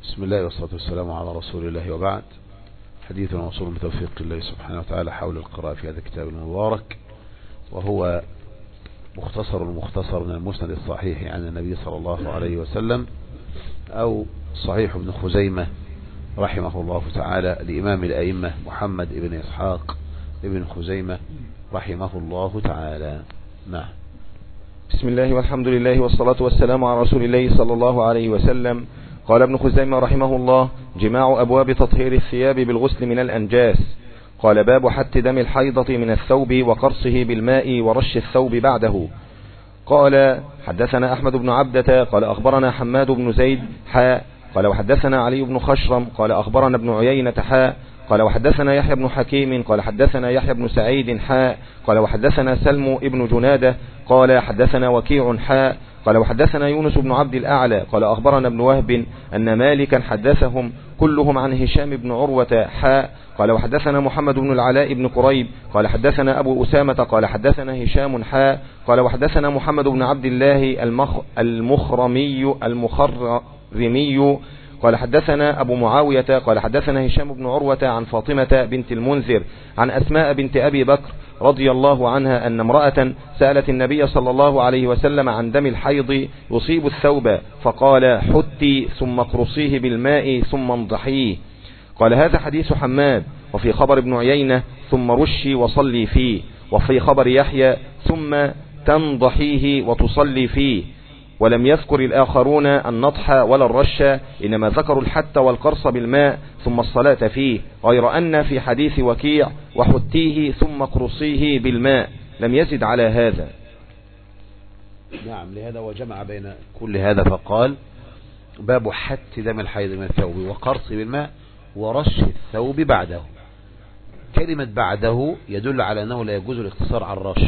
بسم الله والصلاة والسلام على رسول الله، وبعد. حديثنا موصول بتوفيق الله سبحانه وتعالى حول القراءة في هذا الكتاب المبارك، وهو مختصر من المسند الصحيح عن النبي صلى الله عليه وسلم، أو صحيح ابن خزيمة رحمه الله تعالى لإمام الأئمة محمد ابن إسحاق ابن خزيمة رحمه الله تعالى. نعم. بسم الله والحمد لله والصلاة والسلام على رسول الله صلى الله عليه وسلم. قال ابن خزيمة رحمه الله: جماع أبواب تطهير الثياب بالغسل من الأنجاس. قال: باب حت دم الحيضة من الثوب وقرصه بالماء ورش الثوب بعده. قال: حدثنا أحمد بن عبدة قال أخبرنا حماد بن زيد قال وحدثنا علي بن خشرم قال أخبرنا ابن عيينة قال وحدثنا يحيى بن حكيم قال حدثنا يحيى بن سعيد قال وحدثنا سلم ابن جنادة قال حدثنا وكيع قال وحدثنا يونس بن عبد الأعلى قال أخبرنا ابن وهب أن مالكا حدثهم كلهم عن هشام بن عروة قال وحدثنا محمد بن العلاء بن قريب قال حدثنا أبو أسامة قال حدثنا هشام قال وحدثنا محمد بن عبد الله المخرمي قال حدثنا أبو معاوية قال حدثنا هشام بن عروة عن فاطمة بنت المنذر عن أسماء بنت أبي بكر رضي الله عنها أن امرأة سألت النبي صلى الله عليه وسلم عن دم الحيض يصيب الثوب، فقال: حتي ثم اقرصيه بالماء ثم انضحيه. قال: هذا حديث حماد. وفي خبر ابن عيينة: ثم رشي وصلي فيه. وفي خبر يحيى: ثم تنضحيه وتصلي فيه. ولم يذكر الآخرون النضح ولا الرش، إنما ذكروا الحت والقرص بالماء ثم الصلاة فيه، غير أن في حديث وكيع: وحتيه ثم قرصيه بالماء، لم يزد على هذا. نعم، لهذا وجمع بين كل هذا فقال: باب حت دم الحيض من الثوب وقرص بالماء ورش الثوب بعده. كلمة بعده يدل على أنه لا يجوز الاقتصار على الرش،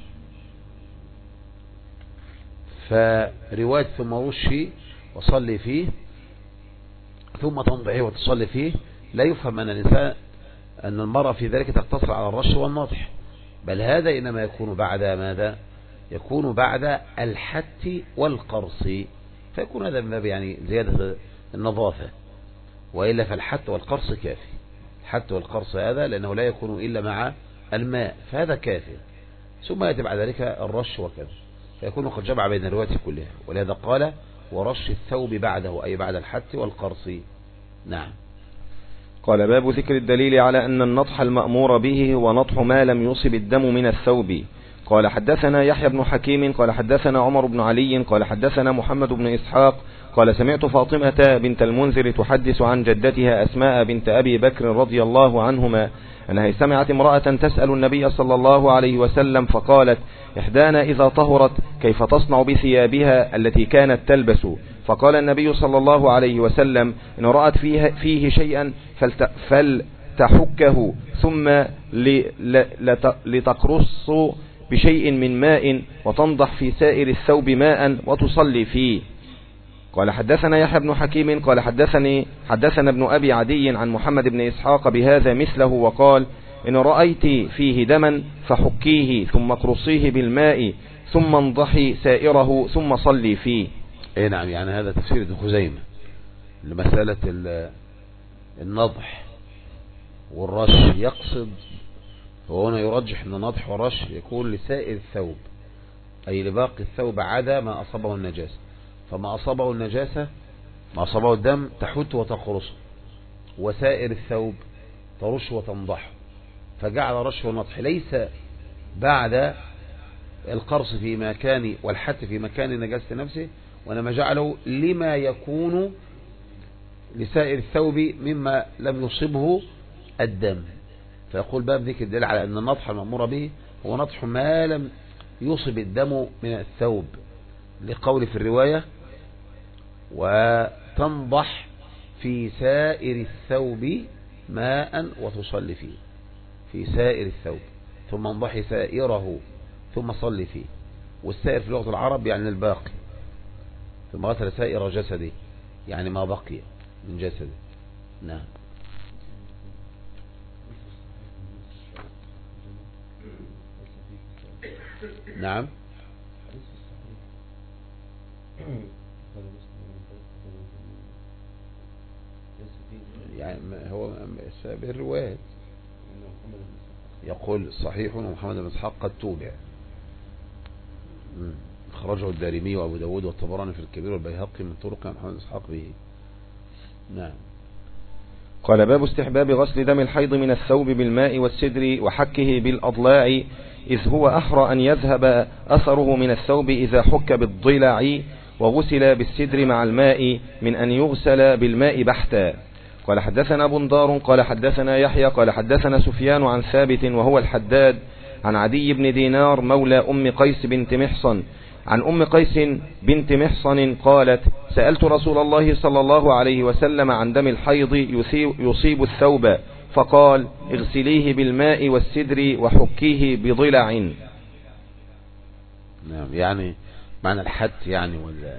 فرواية ثم رشي وصلي فيه ثم تنضحيه وتصلي فيه لا يفهم أن الإنسان أن المرأة في ذلك تقتصر على الرش والنضح، بل هذا إنما يكون بعد ماذا؟ يكون بعد الحت والقرص، فيكون هذا من باب يعني زيادة النظافة، وإلا فالحت والقرص كافي. الحت والقرص هذا لأنه لا يكون إلا مع الماء، فهذا كافي، ثم يأتي بعد ذلك الرش وكذا، فيكون قد جمع بين الروايات كلها. ولهذا قال: ورش الثوب بعده، أي بعد الحت والقرص. نعم. قال: باب ذكر الدليل على أن النضح المأمور به هو نضح ما لم يصب الدم من الثوب. قال: حدثنا يحيى بن حكيم قال حدثنا عمر بن علي قال حدثنا محمد بن إسحاق قال: سمعت فاطمة بنت المنذر تحدث عن جدتها أسماء بنت أبي بكر رضي الله عنهما أنها سمعت امرأة تسأل النبي صلى الله عليه وسلم، فقالت: إحدانا إذا طهرت كيف تصنع بثيابها التي كانت تلبس؟ فقال النبي صلى الله عليه وسلم: إن رأت فيه شيئا فلتحكه ثم لتقرص بشيء من ماء وتنضح في سائر الثوب ماء وتصلي فيه. قال: حدثنا يحيى بن حكيم قال حدثنا ابن أبي عدي عن محمد بن إسحاق بهذا مثله، وقال: إن رأيت فيه دما فحكيه ثم قرصيه بالماء ثم انضحي سائره ثم صلي فيه. اي نعم، يعني هذا تفسير ابن خزيمة لمسألة النضح والرش. يقصد وهنا يرجح أن النضح والرش يكون لسائر الثوب، أي لباقي الثوب عدا ما أصابه النجاسة، فما أصابه النجاسة ما أصابه الدم تحت وتقرصه، وسائر الثوب ترش وتنضح، فجعل رش ونضح ليس بعد القرص في مكان والحت في مكان نجاسة نفسه، وإنما جعله لما يكون لسائر الثوب مما لم يصبه الدم. فيقول باب ذكر الدليل على أن النضح المأمور به هو نضح ما لم يصب الدم من الثوب، لقول في الرواية: وتنضح في سائر الثوب ماء وتصلي فيه. في سائر الثوب، ثم انضحي سائره ثم صلي فيه. والسائر في لغة العرب يعني الباقي، ثم غسل سائر جسده يعني ما بقي من جسده. نعم. نعم. يعني هو بالروايات يقول صحيح ومحمد بن اسحاق قد توبع. خرجه الدارمي وابو داود والطبراني في الكبير والبيهقي من طرق محمد بن اسحاق به. نعم. قال باب استحباب غسل دم الحيض من الثوب بالماء والسدر وحكه بالأضلاع، إذ هو أحرى أن يذهب أثره من الثوب إذا حك بالضلع وغسل بالسدر مع الماء من أن يغسل بالماء بحتا. قال حدثنا بندار قال حدثنا يحيى قال حدثنا سفيان عن ثابت وهو الحداد عن عدي بن دينار مولى أم قيس بنت محصن عن أم قيس بنت محصن قالت: سألت رسول الله صلى الله عليه وسلم عن دم الحيض يصيب الثوب، فقال: اغسليه بالماء والسدر وحكيه بضلع. نعم، يعني معنى الحت يعني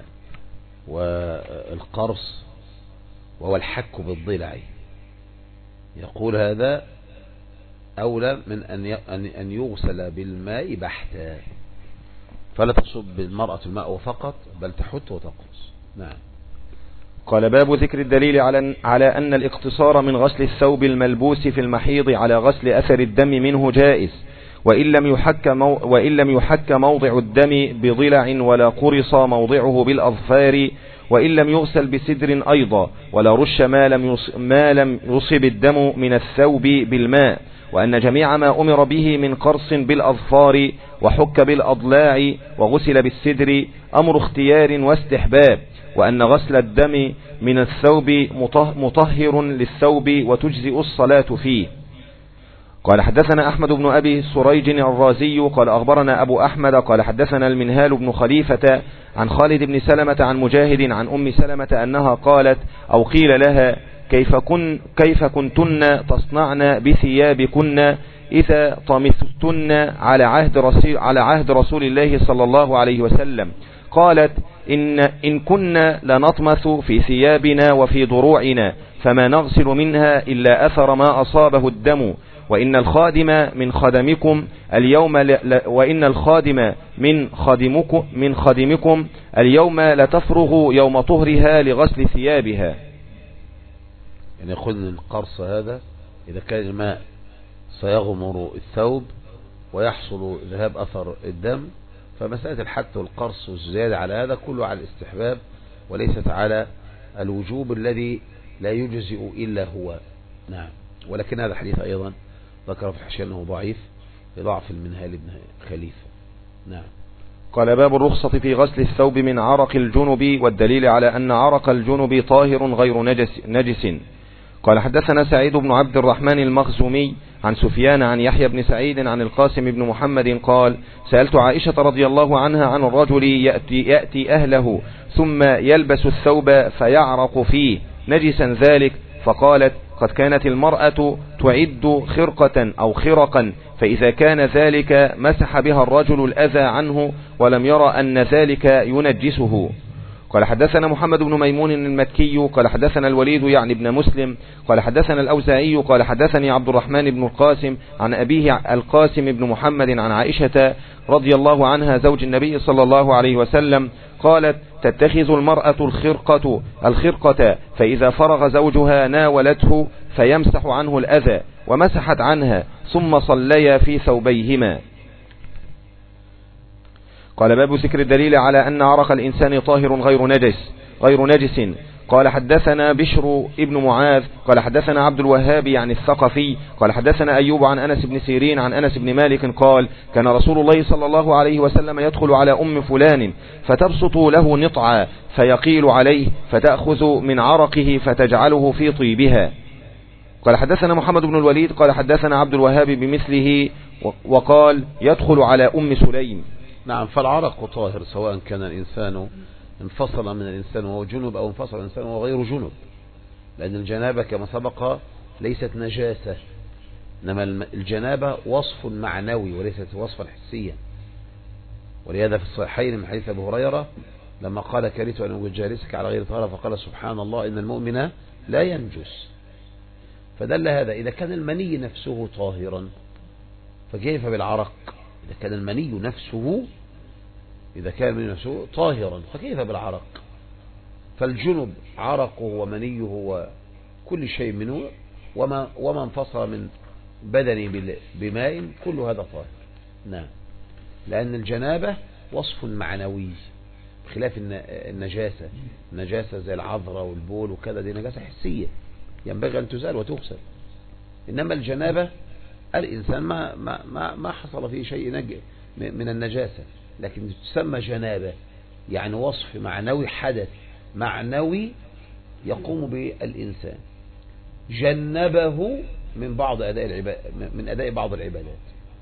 والقرص وهو الحك بالضلع. يقول هذا أولى من أن يغسل بالماء بحتا، فلا تصب بالمرأة الماء فقط بل تحت وتقرص. نعم. قال باب ذكر الدليل على أن الاقتصار من غسل الثوب الملبوس في المحيض على غسل أثر الدم منه جائز، وإن لم يحك موضع الدم بضلع ولا قرص موضعه بالأظفار، وإن لم يغسل بسدر أيضا، ولا رش ما لم يصب الدم من الثوب بالماء، وأن جميع ما أمر به من قرص بالأظفار وحك بالأضلاع وغسل بالسدر أمر اختيار واستحباب، وأن غسل الدم من الثوب مطهر للثوب وتجزئ الصلاة فيه. قال حدثنا أحمد بن أبي سريج الرازي قال أخبرنا أبو أحمد قال حدثنا المنهال بن خليفة عن خالد بن سلمة عن مجاهد عن أم سلمة أنها قالت أو قيل لها: كيف كنتن تصنعن بثيابكن إذا طمثتن على عهد رسول الله صلى الله عليه وسلم؟ قالت: إن كنا لنطمث في ثيابنا وفي ضروعنا، فما نغسل منها إلا أثر ما أصابه الدم، وإن الخادم من خادمكم اليوم لتفرغ يوم طهرها لغسل ثيابها. يعني يقول القرص هذا إذا كان الماء سيغمر الثوب ويحصل ذهاب أثر الدم، فمسألة الحت والقرص والزيادة على هذا كله على الاستحباب وليست على الوجوب الذي لا يجزئ إلا هو. نعم. ولكن هذا الحديث أيضا ذكر في الحاشية أنه ضعيف لضعف المنهال بن خليفة. نعم. قال باب الرخصة في غسل الثوب من عرق الجنب، والدليل على أن عرق الجنب طاهر غير نجس. قال حدثنا سعيد بن عبد الرحمن المخزومي عن سفيان عن يحيى بن سعيد عن القاسم بن محمد قال: سألت عائشة رضي الله عنها عن الرجل يأتي أهله ثم يلبس الثوب فيعرق فيه نجسا ذلك، فقالت: قد كانت المرأة تعد خرقة أو خرقا، فإذا كان ذلك مسح بها الرجل الأذى عنه ولم يرى أن ذلك ينجسه. قال حدثنا محمد بن ميمون المكي قال حدثنا الوليد يعني ابن مسلم قال حدثنا الأوزاعي قال حدثني عبد الرحمن بن القاسم عن أبيه القاسم بن محمد عن عائشة رضي الله عنها زوج النبي صلى الله عليه وسلم قالت: تتخذ المرأة الخرقة فإذا فرغ زوجها ناولته فيمسح عنه الأذى، ومسحت عنها ثم صليا في ثوبيهما. قال باب ذكر الدليل على أن عرق الإنسان طاهر غير نجس. قال حدثنا بشر ابن معاذ قال حدثنا عبد الوهاب يعني الثقفي قال حدثنا أيوب عن أنس بن سيرين عن أنس بن مالك قال: كان رسول الله صلى الله عليه وسلم يدخل على أم فلان فتبسط له نطعا فيقيل عليه فتأخذ من عرقه فتجعله في طيبها. قال حدثنا محمد بن الوليد قال حدثنا عبد الوهاب بمثله وقال: يدخل على أم سليم. نعم. فالعرق طاهر سواء كان الإنسان انفصل من الإنسان وهو جنب أو انفصل الإنسان وهو غير جنب، لأن الجنابة كما سبق ليست نجاسة، إنما الجنابة وصف معنوي وليست وصفا حسيا. ولهذا في الصحيحين من حديث أبي هريرة لما قال: كرهت أن أوجد جالسك على غير طهارة، فقال: سبحان الله إن المؤمن لا ينجس. فدل هذا إذا كان المني نفسه طاهرا فكيف بالعرق؟ إذا كان المني نفسه طاهرا فكيف بالعرق؟ فالجنب عرقه ومنيه كل شيء منه، وما انفصل من بدني بماء كل هذا طاهر. نعم، لأن الجنابة وصف معنوي بخلاف النجاسة زي العذرة والبول وكذا، دي نجاسة حسية ينبغي أن تزال وتغسل. إنما الجنابة الإنسان ما حصل فيه شيء من النجاسة، لكن تسمى جنابة يعني وصف معنوي، حدث معنوي يقوم به الإنسان، جنبه من بعض أداء بعض العبادات.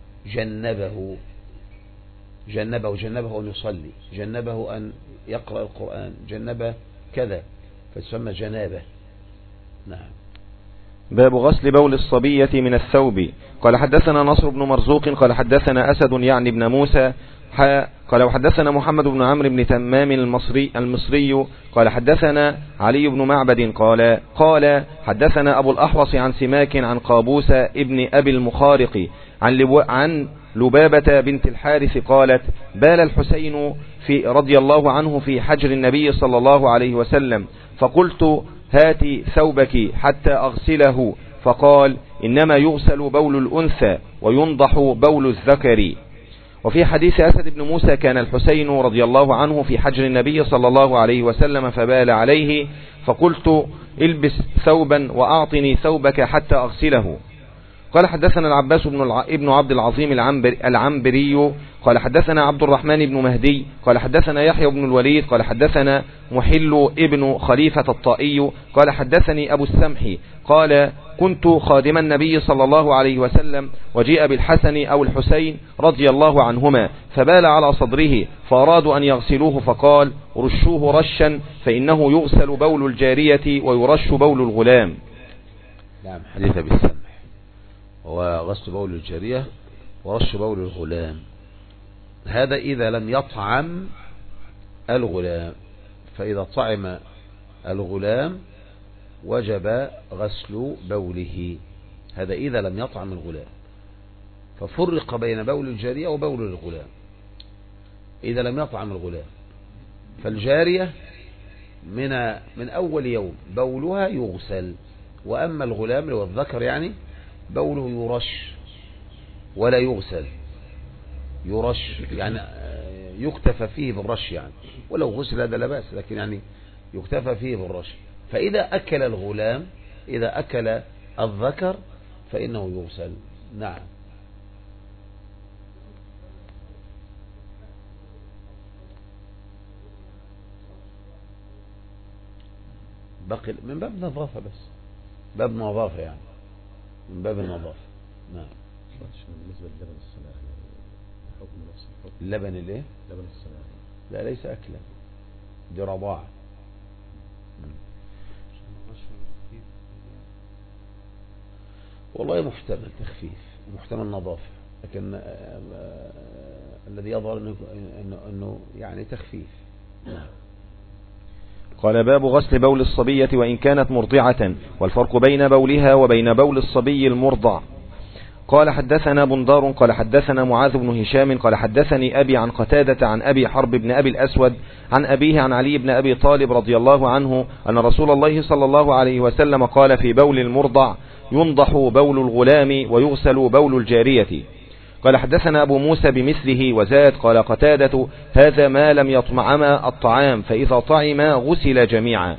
جنبه أن يصلي، جنبه أن يقرأ القرآن، جنبه كذا، فتسمى جنابة. نعم. باب غسل بول الصبية من الثوب. قال حدثنا نصر بن مرزوق قال حدثنا أسد يعني بن موسى قال وحدثنا محمد بن عمرو بن تمام المصري قال حدثنا علي بن معبد قال حدثنا أبو الأحوص عن سماك عن قابوس ابن أبي المخارق عن لبابة بنت الحارث قالت بال الحسين رضي الله عنه في حجر النبي صلى الله عليه وسلم، فقلت هاتي ثوبك حتى أغسله، فقال إنما يغسل بول الأنثى وينضح بول الذكر. وفي حديث أسد بن موسى كان الحسين رضي الله عنه في حجر النبي صلى الله عليه وسلم فبال عليه، فقلت البس ثوبا وأعطني ثوبك حتى أغسله. قال حدثنا العباس ابن عبد العظيم العنبري قال حدثنا عبد الرحمن بن مهدي قال حدثنا يحيى بن الوليد قال حدثنا محل ابن خليفة الطائي قال حدثني أبو السمح قال كنت خادم النبي صلى الله عليه وسلم وجيء بالحسن أو الحسين رضي الله عنهما فبال على صدره، فأرادوا أن يغسلوه فقال رشوه رشا فإنه يغسل بول الجارية ويرش بول الغلام. نعم، حديث بالسمح وغسل بول الجارية ورش بول الغلام، هذا إذا لم يطعم الغلام، فإذا طعم الغلام وجب غسل بوله، هذا إذا لم يطعم الغلام. ففرق بين بول الجارية وبول الغلام إذا لم يطعم الغلام. فالجارية من أول يوم بولها يغسل، وأما الغلام اللي هو الذكر يعني بوله يرش ولا يغسل، يرش يعني يكتفى فيه بالرش يعني، ولو غسل هذا لا بأس، لكن يعني يكتفى فيه بالرش. فإذا أكل الغلام، إذا أكل الذكر فإنه يغسل. نعم. بقي من باب النظافة، بس باب نظافة يعني، من باب النظافة. نعم. بالنسبة للبن الصناعي حكم نفس الحكم. اللبن الايه؟ لبن الصناعي لا، ليس أكلا، دي رضاعة. والله محتمل تخفيف ومحتمل نظافة، لكن الذي يظهر أنه يعني تخفيف. قال باب غسل بول الصبية وإن كانت مرضعة، والفرق بين بولها وبين بول الصبي المرضع. قال حدثنا بندار قال حدثنا معاذ بن هشام قال حدثني أبي عن قتادة عن أبي حرب بن أبي الأسود عن أبيه عن علي بن أبي طالب رضي الله عنه أن رسول الله صلى الله عليه وسلم قال في بول المرضع ينضح بول الغلام ويغسل بول الجارية. قال حدثنا أبو موسى بمثله وزاد قال قتادة هذا ما لم يطعما الطعام، فإذا طعما غسل جميعا.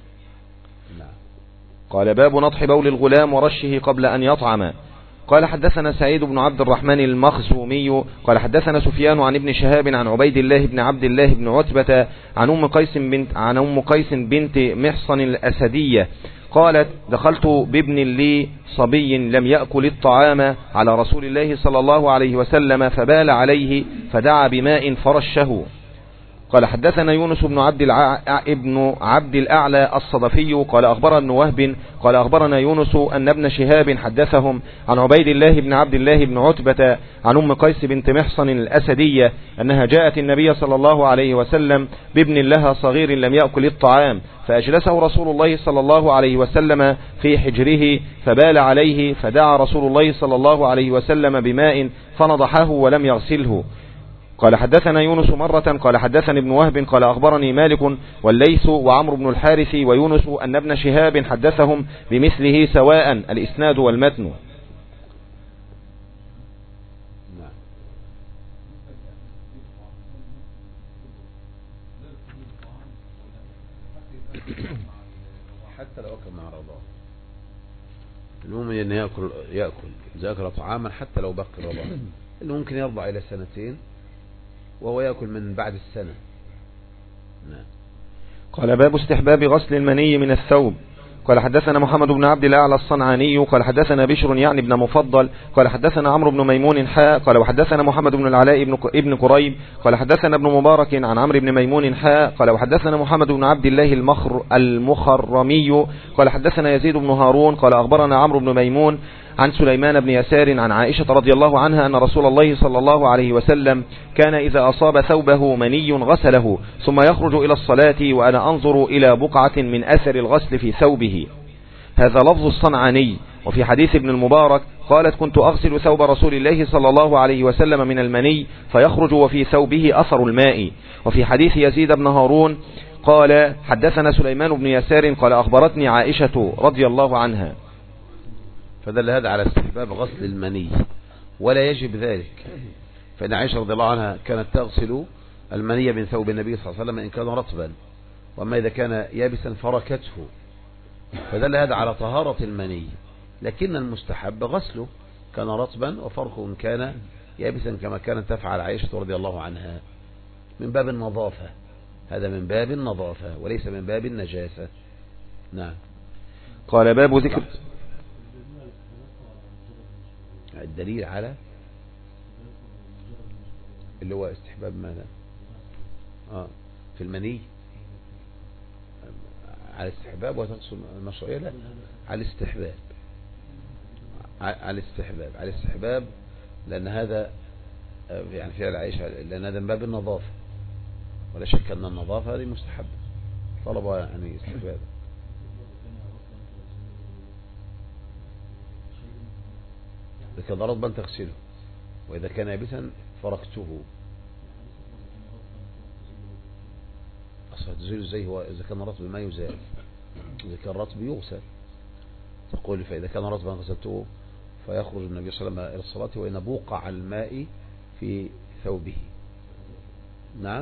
قال باب نضح بول الغلام ورشه قبل أن يطعم. قال حدثنا سعيد بن عبد الرحمن المخزومي قال حدثنا سفيان عن ابن شهاب عن عبيد الله بن عبد الله بن عتبة عن أم قيس بنت محصن الأسدية قالت دخلت بابن لي صبي لم يأكل الطعام على رسول الله صلى الله عليه وسلم فبال عليه فدعا بماء فرشه. قال حدثنا يونس بن عبد الأعلى الصدفي قال أخبرنا ابن وهب قال أخبرنا يونس أن ابن شهاب حدثهم عن عبيد الله بن عبد الله بن عتبة عن أم قيس بنت محصن الأسدية أنها جاءت النبي صلى الله عليه وسلم بابن لها صغير لم يأكل الطعام، فأجلسه رسول الله صلى الله عليه وسلم في حجره فبال عليه، فدعا رسول الله صلى الله عليه وسلم بماء فنضحه ولم يغسله. قال حدثنا يونس مرة قال حدثني ابن وهب قال أخبرني مالك والليث وعمرو بن الحارث ويونس أن ابن شهاب حدثهم بمثله سواء الإسناد والمتن. حتى لو أكل مع رضاه، المهم أن يأكل إذا أكل طعاما حتى لو بقي رضاه، اللي ممكن يرضع إلى 2 سنين وهو يأكل من بعد السنة. نعم. قال باب استحباب غسل المني من الثوب. قال حدثنا محمد بن عبد الأعلى الصنعاني قال حدثنا بشر يعني بن مفضل قال حدثنا عمرو بن ميمون حاء قال وحدثنا محمد بن العلاء ابن قريب قال حدثنا ابن مبارك عن عمرو بن ميمون حاء قال وحدثنا محمد بن عبد الله المخرمي قال حدثنا يزيد بن هارون قال أخبرنا عمرو بن ميمون عن سليمان بن يسار عن عائشة رضي الله عنها أن رسول الله صلى الله عليه وسلم كان إذا أصاب ثوبه مني غسله ثم يخرج إلى الصلاة وأنا أنظر إلى بقعة من أثر الغسل في ثوبه. هذا لفظ الصنعاني. وفي حديث ابن المبارك قالت كنت أغسل ثوب رسول الله صلى الله عليه وسلم من المني فيخرج وفي ثوبه أثر الماء. وفي حديث يزيد بن هارون قال حدثنا سليمان بن يسار قال أخبرتني عائشة رضي الله عنها. فدل هذا على استحباب غسل المني ولا يجب ذلك، فإن عائشة رضي الله عنها كانت تغسل المني من ثوب النبي صلى الله عليه وسلم إن كان رطبا، وأما إذا كان يابسا فركته، فدل هذا على طهارة المني، لكن المستحب غسله كان رطبا وفرقه إن كان يابسا كما كانت تفعل عائشة رضي الله عنها من باب النظافة. هذا من باب النظافة وليس من باب النجاسة. نعم. قال باب ذكر الدليل على اللي هو استحباب ماذا في المني على الاستحباب وتقصد المشروعية؟ لا، على الاستحباب، على الاستحباب لأن هذا يعني فعل عائشة، لأن هذا من باب النظافة، ولا شك أن النظافة هذه مستحبة طلبها يعني استحباب. إذا كان رطبا تغسله، وإذا كان يابسا فركته. أصلا تزيله ازاي؟ هو إذا كان رطب ما يزال، إذا كان رطب يغسل. تقول فإذا كان رطبا غسلته فيخرج النبي صلى الله عليه وسلم إلى الصلاة وإن بوقع الماء في ثوبه. نعم.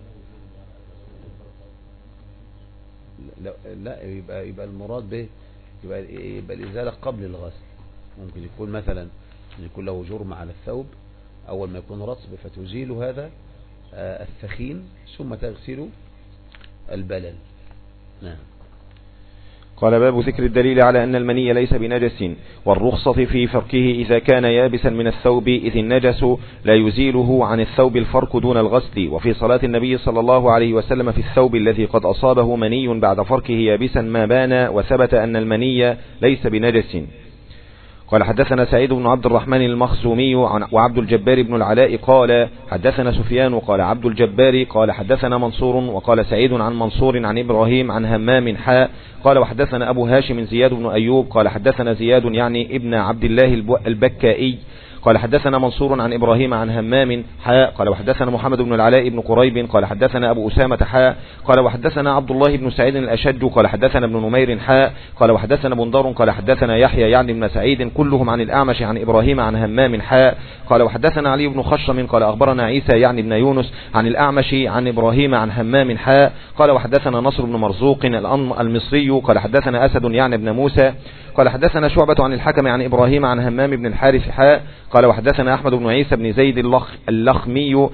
لا يبقى المراد به يبقى الإزالة قبل الغسل. ممكن يكون مثلا يكون له جرم على الثوب أول ما يكون رطب فتزيل هذا الثخين ثم تغسل البلل. نعم. قال باب ذكر الدليل على أن المني ليس بنجس والرخصة في فركه إذا كان يابسا من الثوب إذ النجس لا يزيله عن الثوب الفرك دون الغسل. وفي صلاة النبي صلى الله عليه وسلم في الثوب الذي قد أصابه مني بعد فركه يابسا ما بان وثبت أن المني ليس بنجس. قال حدثنا سعيد بن عبد الرحمن المخزومي وعبد الجبار بن العلاء قال حدثنا سفيان قال عبد الجبار قال حدثنا منصور وقال سعيد عن منصور عن إبراهيم عن همام حاء قال وحدثنا أبو هاشم زياد بن أيوب قال حدثنا زياد يعني ابن عبد الله البكائي قال حدثنا منصور عن إبراهيم عن همام حاء قال وحدثنا محمد بن العلاء بن قريب قال حدثنا أبو أسامة حاء قال وحدثنا عبد الله بن سعيد الأشج قال حدثنا ابن نمير حاء قال وحدثنا بندر قال حدثنا يحيى يعني بن سعيد كلهم عن الأعمش عن إبراهيم عن همام حاء قال وحدثنا علي بن خشم قال أخبرنا عيسى يعني بن يونس عن الأعمش عن إبراهيم عن همام حاء قال وحدثنا نصر بن مرزوق المصري قال حدثنا أسد يعني بن موسى قال حدثنا شعبة عن الحكم عن إبراهيم عن همام بن الحارث حاء قال وحدثنا أحمد بن عيسى بن زيد اللخمي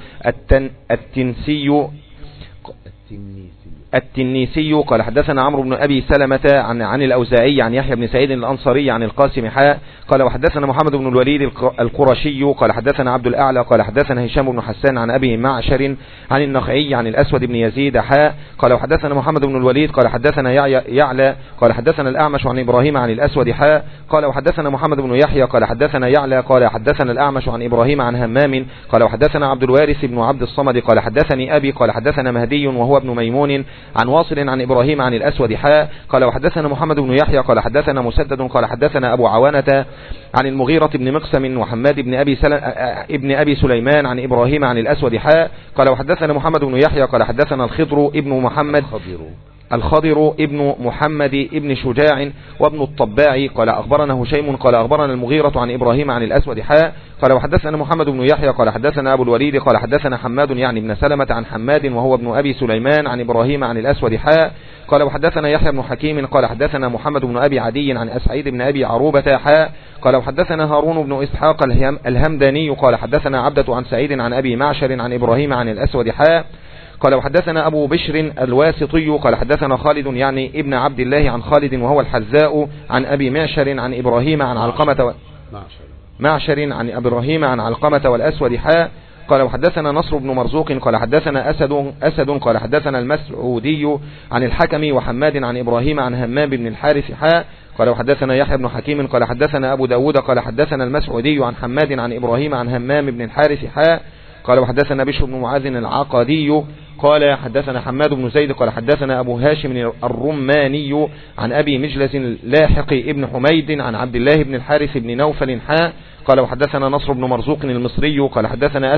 التنيسي قال حدثنا عمرو بن أبي سلمة عن الأوزاعي عن يحيى بن سعيد الأنصاري عن القاسم حاء قال وحدثنا محمد بن الوليد القرشي قال حدثنا عبد الأعلى قال حدثنا هشام بن حسان عن أبي معشر عن النخعي عن الأسود بن يزيد حاء قال وحدثنا محمد بن الوليد قال حدثنا يعلى قال حدثنا الأعمش عن إبراهيم عن الأسود حاء قال وحدثنا محمد بن يحيى قال حدثنا يعلى قال حدثنا الأعمش عن إبراهيم عن همام قال وحدثنا عبد الوارث بن عبد الصمد قال حدثني أبي قال حدثنا مهدي وهو ابن ميمون عن واصل عن إبراهيم عن الأسود حاء قال وحدثنا محمد بن يحيى قال حدثنا مسدد قال حدثنا أبو عوانة عن المغيرة بن مقسم وحماد بن أبي سليمان عن إبراهيم عن الأسود حاء قال وحدثنا محمد بن يحيى قال حدثنا الخضر ابن محمد ابن شجاع وابن الطباع قال أخبرنا هشيم قال أخبرنا المغيرة عن إبراهيم عن الأسود حاء قال وحدثنا محمد بن يحيى قال حدثنا أبو الوليد قال حدثنا حماد يعني ابن سلمة عن حماد وهو ابن أبي سليمان عن إبراهيم عن الأسود حاء قال وحدثنا يحيى بن حكيم قال حدثنا محمد بن أبي عدي عن أسعيد بن أبي عروبة حاء قال وحدثنا هارون بن إسحاق الهمداني قال حدثنا عبدة عن سعيد عن أبي معشر عن إبراهيم عن الأسود حاء قال وحدثنا أبو بشر الواسطي قال حدثنا خالد يعني ابن عبد الله عن خالد وهو الحذاء عن أبي معشر عن إبراهيم عن علقمة معشر عن إبراهيم عن علقمة والأسود حاء قال وحدثنا نصر بن مرزوق قال حدثنا أسد قال حدثنا المسعودي عن الحكم وحماد عن إبراهيم عن همام بن الحارث حاء قال وحدثنا يحيى بن حكيم قال حدثنا أبو داود قال حدثنا المسعودي عن حماد عن إبراهيم عن همام بن الحارث حاء قال وحدثنا بشر بن معاذ العقدي قال حدثنا حماد بن زيد قال حدثنا أبو هاشم الرماني عن أبي مجلس لاحق ابن حميد عن عبد الله بن الحارث بن نوفل حاء قال وحدثنا نصر بن مرزوق المصري قال حدثنا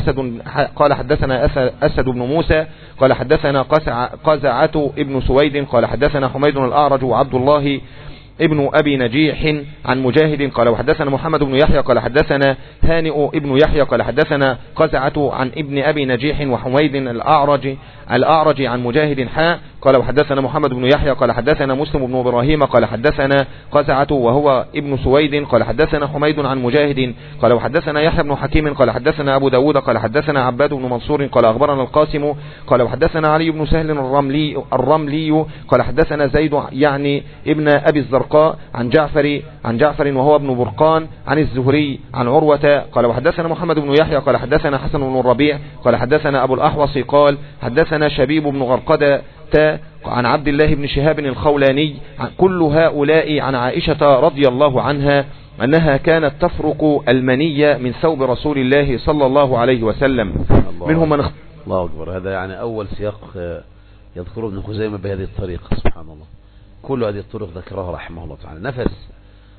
أسد بن موسى قال حدثنا قزعة ابن سويد قال حدثنا حميد الأعرج وعبد الله ابن أبي نجيح عن مجاهد قال وحدثنا محمد بن يحيى قال حدثنا هانئ ابن يحيى قال حدثنا قزعة عن ابن أبي نجيح وحميد الأعرج عن مجاهد حاء قال وحدثنا محمد بن يحيى قال حدثنا مسلم بن إبراهيم قال حدثنا قزعة وهو ابن سويد قال حدثنا حميد عن مجاهد قال وحدثنا يحيى بن حكيم قال حدثنا أبو داود قال حدثنا عباد بن منصور قال أخبرنا القاسم قال وحدثنا علي بن سهل الرملي قال حدثنا زيد يعني ابن أبي الزرقاء عن جعفر وهو ابن برقان عن الزهري عن عروة قال وحدثنا محمد بن يحيى قال حدثنا حسن بن الربيع قال حدثنا أبو الأحوص قال حدثنا شبيب بن غرقدة عن عبد الله بن شهاب الخولاني كل هؤلاء عن عائشة رضي الله عنها أنها كانت تفرق المنية من ثوب رسول الله صلى الله عليه وسلم. منهم من الله أكبر. هذا يعني أول سياق يذكره ابن خزيمة بهذه الطريقة. سبحان الله. كل هذه الطرق ذكرها رحمه الله تعالى. نفس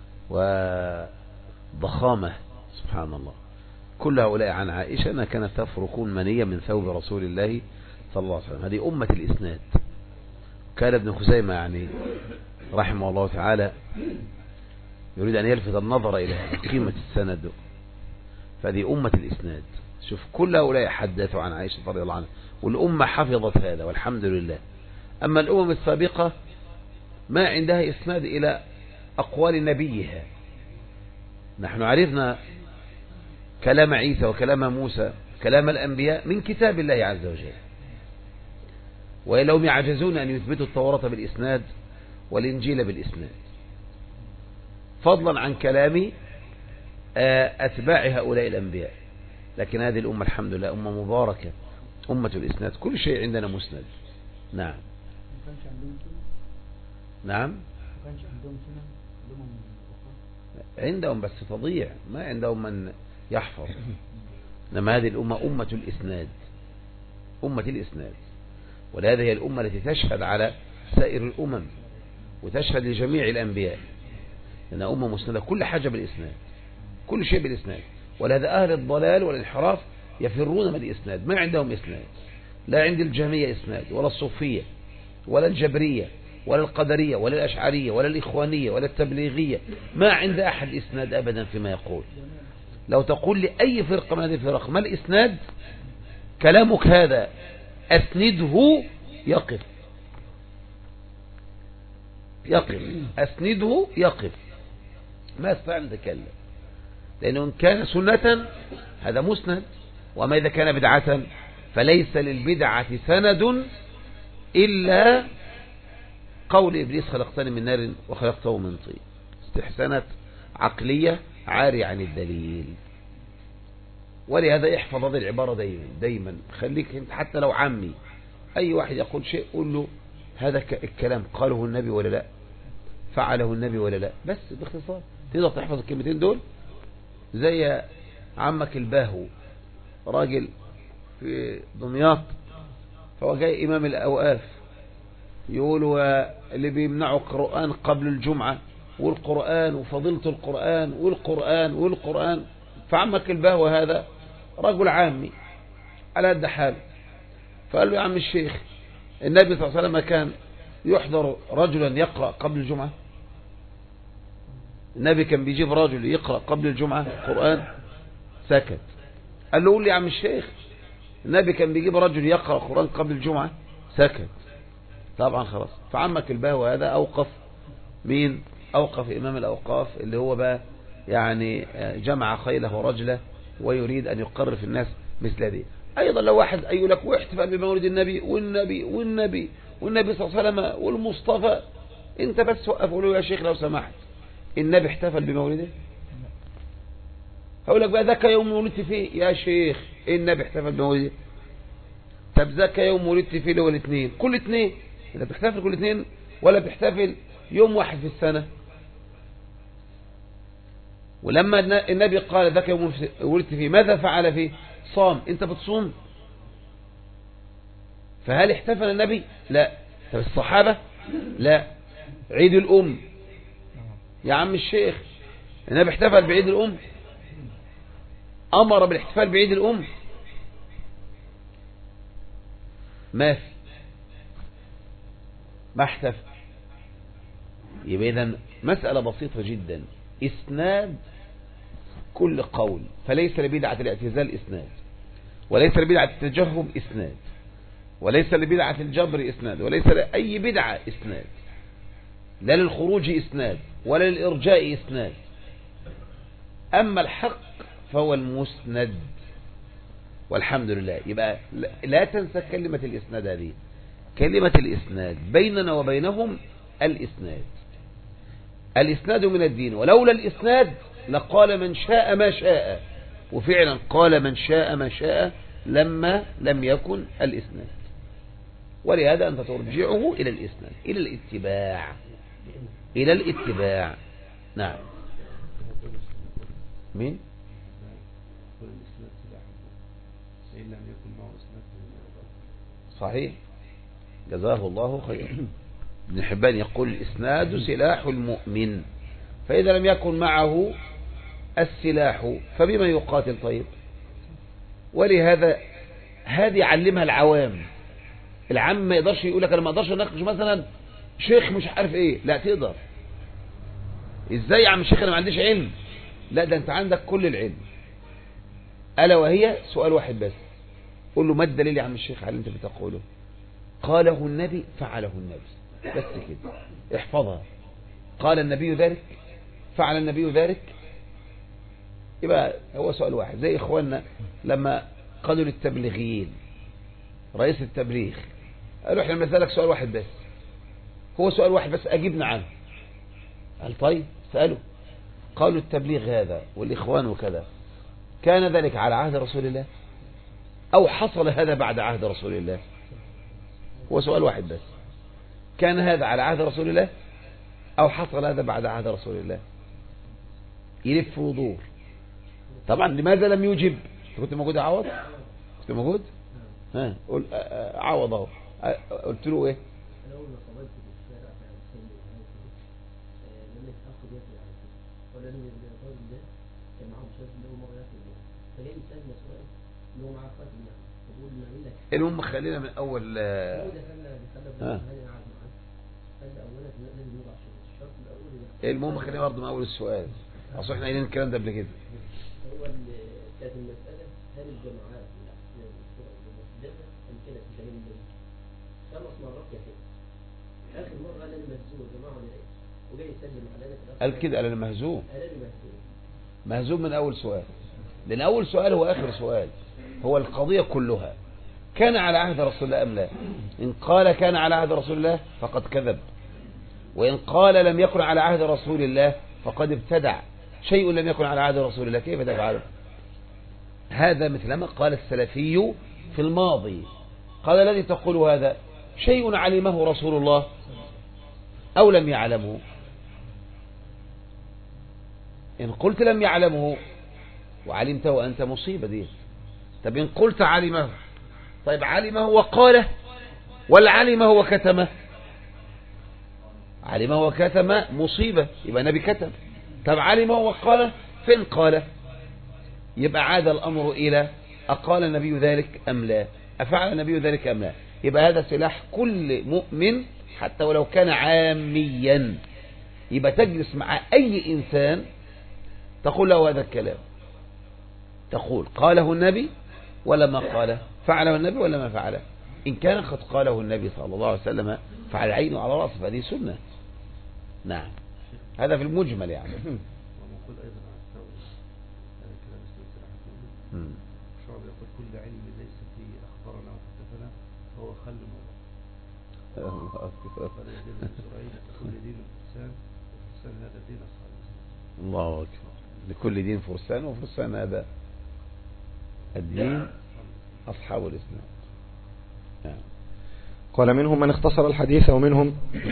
وضخامة. سبحان الله. كل هؤلاء عن عائشة أنها كانت تفرق المنية من ثوب رسول الله صلى الله عليه وسلم. هذه أمة الإسناد. كان ابن خزيمة يعني رحمه الله تعالى يريد أن يلفت النظر إلى قيمة السند. فهذه أمة الإسناد. شوف كل هؤلاء حدثوا عن عائشة رضي الله عنها والأمة حفظت هذا والحمد لله. أما الأمم السابقة ما عندها إسناد إلى أقوال نبيها. نحن عرفنا كلام عيسى وكلام موسى كلام الأنبياء من كتاب الله عز وجل، ولهم يعجزون أن يثبتوا التوراة بالإسناد والإنجيل بالإسناد، فضلا عن كلام أتباع هؤلاء الأنبياء. لكن هذه الأمة الحمد لله أمة مباركة، أمة الإسناد، كل شيء عندنا مسند. نعم نعم عندهم بس تضيع، ما عندهم من يحفظ. إنما هذه الأمة أمة الإسناد، أمة الإسناد. ولهذا هي الأمة التي تشهد على سائر الأمم وتشهد لجميع الأنبياء لأنها أمة مسندة، كل حاجة بالإسناد، كل شيء بالإسناد. ولهذا أهل الضلال والانحراف يفرون من الإسناد، ما عندهم إسناد، لا عند الجهمية إسناد ولا الصوفية ولا الجبرية ولا القدرية ولا الأشعرية ولا الإخوانية ولا التبليغية، ما عند أحد إسناد أبدا فيما يقول. لو تقول لأي فرقة من هذه الفرق ما الإسناد، كلامك هذا أسنده يقف، أسنده يقف، ما استطيع أن يتكلم، لأنه إن كان سنة هذا مسند، وما إذا كان بدعة فليس للبدعة سند إلا قول إبليس خلقتني من نار وخلقته من طين. استحسانات عقلية عارية عن الدليل. ولهذا يحفظ هذه العبارة دايما. خليك انت حتى لو عمي أي واحد يقول شيء قول له هذا الكلام قاله النبي ولا لا، فعله النبي ولا لا، بس باختصار تقدر تحفظ الكلمتين دول. زي عمك الباهو، راجل في دمياط، فهو جاي إمام الأوقاف يقولوا اللي بيمنعوا القرآن قبل الجمعة، والقرآن وفضيلة القرآن والقرآن. فعمك البهوة هذا رجل عامي على قد حاله، فقال له يا عم الشيخ، النبي صلى الله عليه وسلم كان يحضر رجلا يقرأ قبل الجمعة؟ النبي كان بيجيب رجل يقرأ قبل الجمعة القرآن؟ سكت. قال له قول لي يا عم الشيخ، النبي كان بيجيب رجل يقرأ القرآن قبل الجمعة؟ سكت. طبعا خلاص. فعمك البهوة هذا أوقف مين؟ أوقف إمام الأوقاف اللي هو بقى يعني جمع خيله ورجله ويريد أن يقرر في الناس مثل هذه. أيضا لو واحد يقول لك واحتفال بمولد النبي والنبي صلى الله عليه وسلم والمصطفى، انت بس وقف وقول له يا شيخ لو سمحت، النبي احتفل بمولده؟ هقول لك بقى ذاك يوم ولدت فيه يا شيخ، النبي احتفل بمولده؟ طب ذاك يوم ولدت فيه اللي هو الاثنين، كل اثنين انت بتحتفل كل اثنين ولا بتحتفل يوم واحد في السنة؟ ولما النبي قال ذاك يوم ولدت فيه ماذا فعل فيه؟ صام. انت بتصوم؟ فهل احتفل النبي؟ لا. طب الصحابة؟ لا. عيد الأم يا عم الشيخ، النبي احتفل بعيد الأم؟ أمر بالاحتفال بعيد الأم؟ ما في، ما احتفل. يبقى إذن مسألة بسيطة جدا، إسناد كل قول، فليس لبدعة الاعتزال إسناد، وليس لبدعة التجهم إسناد، وليس لبدعة الجبر إسناد، وليس لأي بدعة إسناد، لا للخروج إسناد ولا للإرجاء إسناد. أما الحق فهو المسند، والحمد لله. يبقى لا تنسى كلمة الإسناد هذه، كلمة الإسناد بيننا وبينهم الإسناد. الإسناد من الدين، ولولا الإسناد لقال من شاء ما شاء، وفعلا قال من شاء ما شاء لما لم يكن الإسناد. ولهذا أنت ترجعه إلى الإسناد، إلى الاتباع، إلى الاتباع. نعم. مين؟ صحيح، جزاه الله خيرا. ابن حبان يقول الإسناد سلاح المؤمن، فإذا لم يكن معه السلاح فبما يقاتل؟ طيب. ولهذا هذه علمها العوام. العام ما يقدرش يقول لك انا ما اقدرش اناقش مثلا شيخ مش عارف ايه، لا تقدر. ازاي يا عم الشيخ انا ما عنديش علم؟ لا، ده انت عندك كل العلم، الا وهي سؤال واحد بس. قول له ما الدليل يا عم الشيخ على اللي انت بتقوله؟ قاله النبي فعله النبي، بس كده احفظها. قال النبي ذلك، فعل النبي ذلك. يبقى هو سؤال واحد. زي اخواننا لما قالوا للتبليغيين، رئيس التبليغ قالوا احنا بنسألك سؤال واحد بس، هو سؤال واحد بس اجبنا عنه. قال طيب سألوا. قالوا التبليغ هذا والإخوان وكذا كان ذلك على عهد رسول الله أو حصل هذا بعد عهد رسول الله؟ هو سؤال واحد بس، كان هذا على عهد رسول الله أو حصل هذا بعد عهد رسول الله؟ يلف ويدور. طبعا لماذا لم يجب؟ كنت موجود يا عوض؟ كنت موجود؟ ها قول عوض اهو. قلت له ايه؟ المهم خلينا من اول المهم خلينا برضه من اول السؤال، اصل احنا قايلين الكلام ده قبل كده. هو كانت المسألة هل الجماعات أمكنة الدليل ده 5 مرات يا كده. آخر مرة قال أنا مهزوم يا جماعة ولا إيه؟ وجاي يسلم علينا في قال كده، قال أنا مهزوم. قال أنا مهزوم. مهزوم من أول سؤال، لأن أول سؤال هو آخر سؤال. هو القضية كلها كان على عهد رسول الله أم لا؟ إن قال كان على عهد رسول الله فقد كذب، وإن قال لم يكن على عهد رسول الله فقد ابتدع. شيء لم يكن على عهد رسول الله كيف تفعله؟ هذا مثلما قال السلفي في الماضي، قال الذي تقول هذا شيء علمه رسول الله أو لم يعلمه؟ إن قلت لم يعلمه وعلمته أنت مصيبة دي. طب إن قلت علمه، طيب علمه وقاله ولا علمه وكتمه؟ علم وكتم مصيبة، يبقى النبي كتم. طب علم وقال، فين قال؟ يبقى عاد الأمر إلى أقال النبي ذلك أم لا، أفعل النبي ذلك أم لا. يبقى هذا سلاح كل مؤمن حتى ولو كان عاميا. يبقى تجلس مع أي إنسان تقول له هذا الكلام، تقول قاله النبي ولا ما قاله، فعله النبي ولا ما فعله. إن كان قد قاله النبي صلى الله عليه وسلم فعلى العين وعلى رأس، فهذه سنة. نعم، هذا في المجمل يعني. ومقول أيضا عن الثوري كلام السيد رحمه شعب يقول كل علم ليس فيه أخبرنا وحدثنا فهو خل موضوع. فلا يدين إسرائيل كل دين فرسان وفرسان هذا دين أصحاب الإسلام. الله أكبر. لكل دين فرسان وفرسان هذا الدين أصحاب الإسلام. قال منهم من اختصر الحديث ومنهم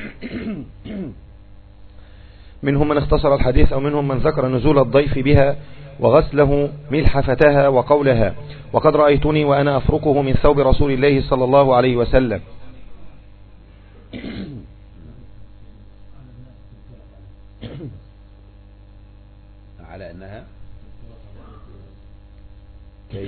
من اختصر الحديث أو منهم من ذكر نزول الضيف بها وغسله ملحفتها وقولها وقد رأيتني وأنا أفركه من ثوب رسول الله صلى الله عليه وسلم. على أنها كيف؟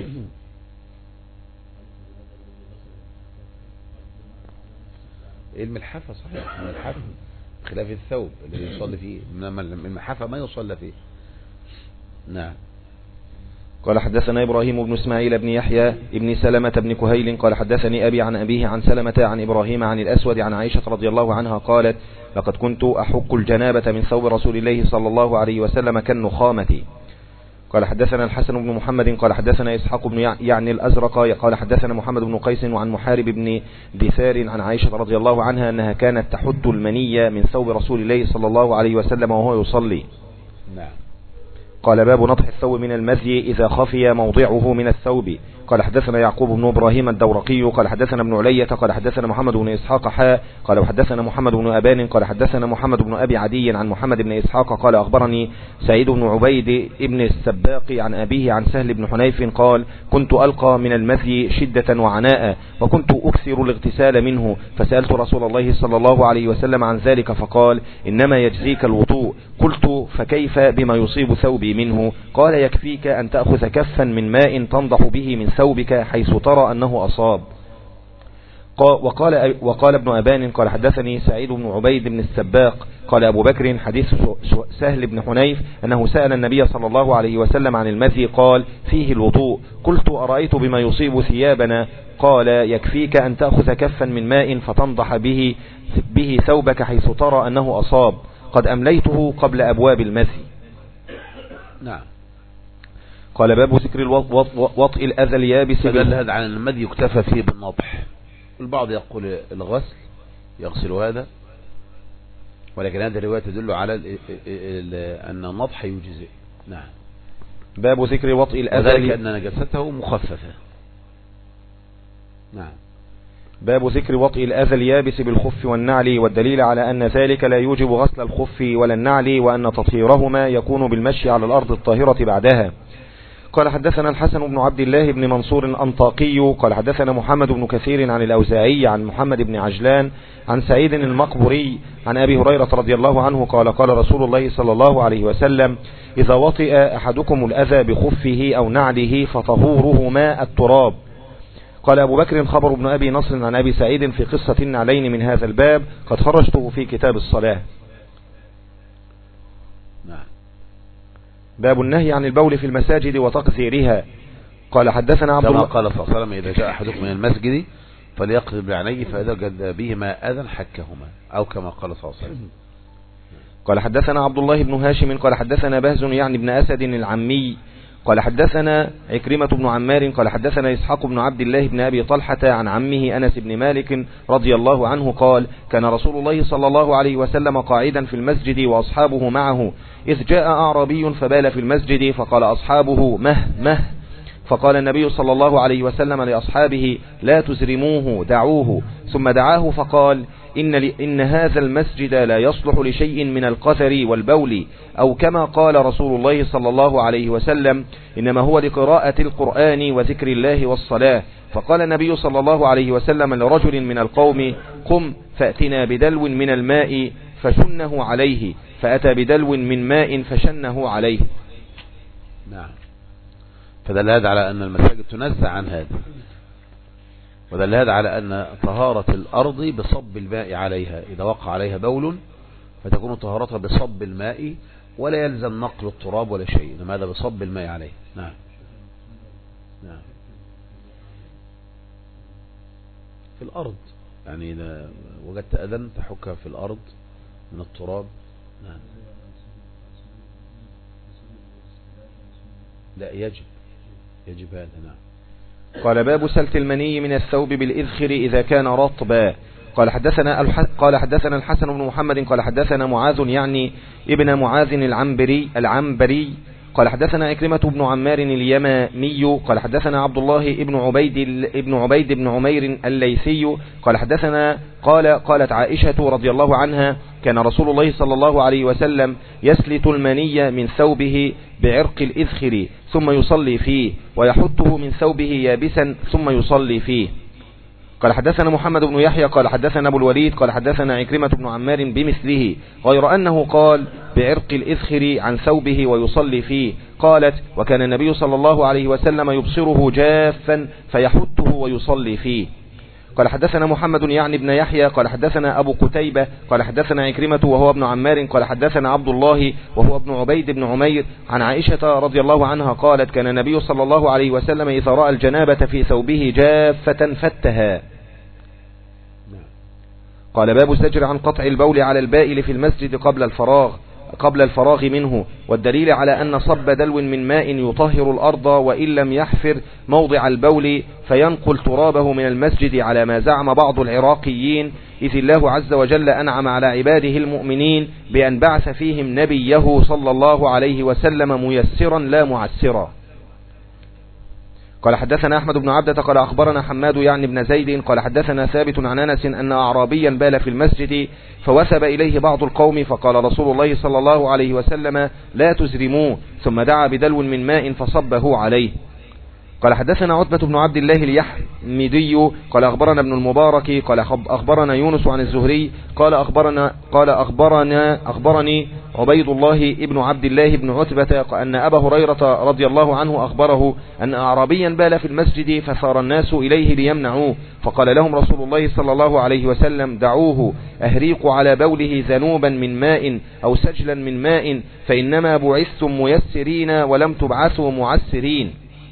الملحفة صحيح، الملحفة خلاف الثوب الذي يصلي فيه، الملحفة ما يصلى فيه. نعم. قال حدثنا إبراهيم بن إسماعيل بن يحيى بن سلمة بن كهيل قال حدثني أبي عن أبيه عن سلمة عن إبراهيم عن الأسود عن عائشة رضي الله عنها قالت لقد كنت أحك الجنابة من ثوب رسول الله صلى الله عليه وسلم كالنخامة. قال حدثنا الحسن بن محمد قال حدثنا إسحاق بن يعني الأزرق قال حدثنا محمد بن قيس وعن محارب بن دثار عن عائشة رضي الله عنها أنها كانت تحد المنية من ثوب رسول الله صلى الله عليه وسلم وهو يصلي. نعم. قال باب نطح الثوب من المذي إذا خفي موضعه من الثوب. قال حدثنا يعقوب بن إبراهيم الدورقي قال حدثنا ابن علية قال حدثنا محمد بن إسحاق قال وحدثنا محمد بن أبان قال حدثنا محمد بن أبي عدي عن محمد بن إسحاق قال أخبرني سعيد بن عبيد ابن السباق عن أبيه عن سهل بن حنيف قال كنت ألقى من المذي شدة وعناء وكنت أكثر الاغتسال منه فسألت رسول الله صلى الله عليه وسلم عن ذلك فقال إنما يجزيك الوضوء. قلت فكيف بما يصيب ثوبي منه؟ قال يكفيك أن تأخذ كفا من ماء تنضح به من ثوبك حيث ترى أنه أصاب. وقال ابن أبان قال حدثني سعيد بن عبيد بن السباق قال أبو بكر حديث سهل بن حنيف أنه سأل النبي صلى الله عليه وسلم عن المذي قال فيه الوضوء. قلت أرأيت بما يصيب ثيابنا؟ قال يكفيك أن تأخذ كفا من ماء فتنضح به ثوبك حيث ترى أنه أصاب. قد أمليته قبل أبواب المذي. نعم. قال باب ذكر وطئ الأذى اليابس. فدل هذا على أن المذي يكتفى فيه بالنضح. البعض يقول الغسل يغسل هذا، ولكن هذه الرواية تدل على أن النضح يجزئ. نعم. باب ذكر وطئ الأذى وذلك أن نجاسته مخففة. نعم. باب ذكر وطئ الأذى اليابس بالخف والنعل والدليل على أن ذلك لا يوجب غسل الخف ولا النعل وأن تطهيرهما يكون بالمشي على الأرض الطاهرة بعدها. قال حدثنا الحسن بن عبد الله بن منصور الأنطاقي قال حدثنا محمد بن كثير عن الأوزاعي عن محمد بن عجلان عن سعيد المقبري عن أبي هريرة رضي الله عنه قال قال رسول الله صلى الله عليه وسلم إذا وطئ أحدكم الأذى بخفه أو نعله فطهوره ماء التراب. قال أبو بكر خبر ابن أبي نصر عن أبي سعيد في قصة النعلين من هذا الباب قد خرجته في كتاب الصلاة. باب النهي عن البول في المساجد وتقذيرها. قال حدثنا عبد الله قال صلى الله عليه وسلم إذا جاء أحدكم من المسجد فليقذف بعينيه فإذا وجد بهما أذى حكهما، أو كما قال صلى الله عليه وسلم. قال حدثنا عبد الله بن هاشم قال حدثنا بهز يعني ابن أسد العمي قال حدثنا عكرمة بن عمار قال حدثنا إسحاق بن عبد الله بن أبي طلحة عن عمه أنس بن مالك رضي الله عنه قال كان رسول الله صلى الله عليه وسلم قاعدا في المسجد وأصحابه معه إذ جاء أعرابي فبال في المسجد فقال أصحابه مه فقال النبي صلى الله عليه وسلم لأصحابه لا تزرموه دعوه ثم دعاه فقال إن هذا المسجد لا يصلح لشيء من القذر والبول أو كما قال رسول الله صلى الله عليه وسلم إنما هو لقراءة القرآن وذكر الله والصلاة. فقال النبي صلى الله عليه وسلم لرجل من القوم قم فأتنا بدلو من الماء فشنه عليه، فأتى بدلو من ماء فشنه عليه. نعم. فدل هذا على أن المساجد تنزع عن هذا، ودل هذا على أن طهارة الأرض بصب الماء عليها، إذا وقع عليها بول فتكون طهارتها بصب الماء، ولا يلزم نقل التراب ولا شيء، إنما هذا بصب الماء عليه. نعم. نعم. في الأرض، يعني إذا وجدت أذى تحكها في الأرض من التراب. نعم. لا، يجب هذا. نعم. قال باب سلت المني من الثوب بالإذخر إذا كان رطبا. قال حدثنا الحسن بن محمد قال حدثنا معاذ يعني ابن معاذ العنبري قال حدثنا عكرمة بن عمار اليمامي قال حدثنا عبد الله ابن عبيد بن عمير الليثي قال حدثنا قالت عائشة رضي الله عنها كان رسول الله صلى الله عليه وسلم يسلت المني من ثوبه بعرق الإذخر ثم يصلي فيه، ويحته من ثوبه يابسا ثم يصلي فيه. قال حدثنا محمد بن يحيى قال حدثنا أبو الوليد قال حدثنا عكرمة بن عمار بمثله، غير أنه قال بعرق الإذخر عن ثوبه ويصلي فيه. قالت وكان النبي صلى الله عليه وسلم يبصره جافا فيحته ويصلي فيه. قال حدثنا محمد يعني بن يحيى قال حدثنا أبو قتيبة قال حدثنا عكرمة وهو ابن عمار قال حدثنا عبد الله وهو ابن عبيد بن عمير عن عائشة رضي الله عنها قالت كان النبي صلى الله عليه وسلم إذا رأى الجنابة في ثوبه جافة فتها. قال باب الزجر عن قطع البول على البائل في المسجد قبل الفراغ منه، والدليل على أن صب دلو من ماء يطهر الأرض وإن لم يحفر موضع البول فينقل ترابه من المسجد على ما زعم بعض العراقيين، إذ الله عز وجل أنعم على عباده المؤمنين بأن بعث فيهم نبيه صلى الله عليه وسلم ميسرا لا معسرا. قال حدثنا أحمد بن عبدة قال أخبرنا حماد يعني بن زيد قال حدثنا ثابت عن أنس أن أعرابيا بال في المسجد فوثب إليه بعض القوم فقال رسول الله صلى الله عليه وسلم لا تزرموه، ثم دعا بدلو من ماء فصبه عليه. قال حدثنا عتبة بن عبد الله اليحمدي قال أخبرنا ابن المبارك قال أخبرنا يونس عن الزهري قال أخبرني عبيد الله ابن عبد الله بن عتبة أن أبا هريرة رضي الله عنه أخبره أن أعرابيا بال في المسجد فثار الناس إليه ليمنعوه، فقال لهم رسول الله صلى الله عليه وسلم دعوه أهريق على بوله ذنوبا من ماء أو سجلا من ماء، فإنما بعثتم ميسرين ولم تبعثوا معسرين.